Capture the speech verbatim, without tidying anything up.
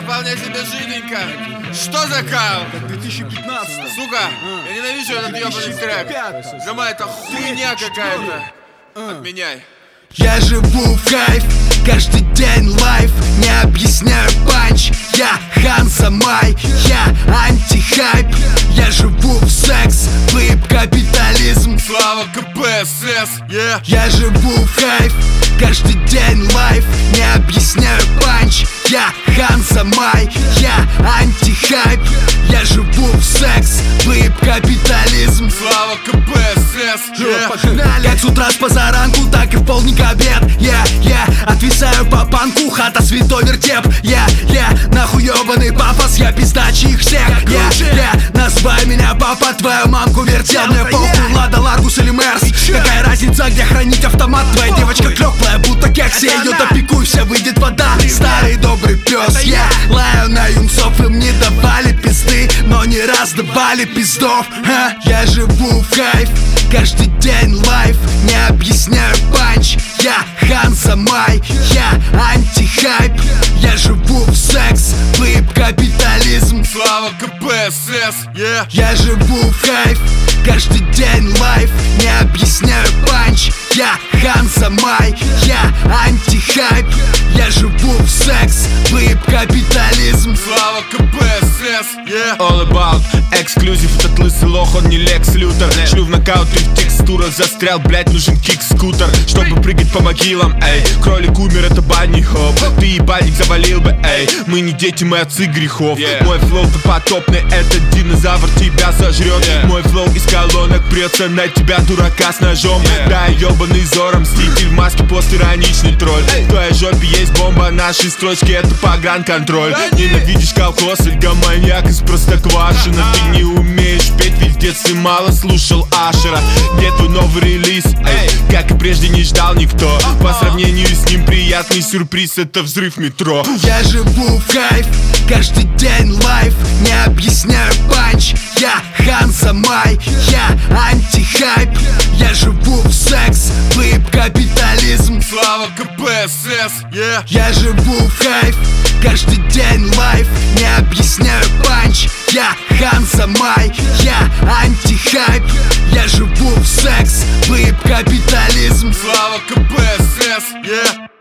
вполне себе жиденько. Что за кал? две тысячи пятнадцатый. Сука, я ненавижу этот ебаный трек. Сама это хуйня какая-то. Отменяй. Я живу в кайф, каждый день лайф. Не объясняю панч. Я Хан Самай, я антихайп. Я живу в секс, выеб капитализм. Слава КПСС, yeah. Я живу в кайф, каждый день лайф. Не объясняю панч. Я Хан Самай, я антихайп. Я живу в секс, выеб капитализм. Слава КПСС, yeah. Погнали. Как с утра с позаранку, так и в полдник обед. Я, я отвисаю по панку, хата святой вертеп. Я, я нахуй ебаный пафос, я пиздачи их всех. Я, я называй меня папа, твою мамку вертел. Мне похуй, Лада, Ларгус или Мерс. Какая разница, где хранить автомат? Твоя девочка клёклая, будто кекс. Я ее допеку, вся выйдет вода. Старый добрый пес, я лаю на юнцов. Им не давали пизды, но не раз давали пиздов. Ха? Я живу в кайф, каждый день лайф. Не объясняю панч. Я Хан Самай, я антихайп. Я живу в секс, выеб капитализм. Слава КПСС, yeah. Я живу в кайф, каждый день лайф. Не объясняю панч. Я Хан Самай, я антихайп. Я живу в секс, выеб капитализм. Слава КПСС, yeah. All about эксклюзив, этот лысый лох, он не Лекс Лютер. Шлю в нокаут и в текстурах застрял, блять, нужен кик-скутер. Чтобы прыгать по могилам, эй. Кролик умер, это банни хоп. Ты ебальник завалил бы, эй. Мы не дети, мы отцы грехов, yeah. Мой флоу-то потопный, этот динозавр тебя сожрет, yeah. Мой флоу из колонок прется на тебя, дурака с ножом, yeah. Да, ебаный Зора, мститель в маске, постироничный тролль, hey. В твоей жопе есть бомба, наши строчки это погранконтроль, hey. Ненавидишь колхоз, альгоманьяк из Простоквашино. Ты не умеешь петь, ведь в детстве мало слушал Ашера. Где твой новый релиз, эй? Как и прежде не ждал никто. По сравнению с ним приятный сюрприз, это взрыв метро. Я живу в кайф, каждый день лайф. Не объясняю панч. Я Хан Самай, я антихайп. Я живу в секс, выеб капитализм. Слава КПСС, yeah. Я живу в кайф, каждый день лайф. Не объясняю панч. Я Хан Самай, я антихайп. Я живу в секс, выеб капитализм. Слава КПСС, yeah.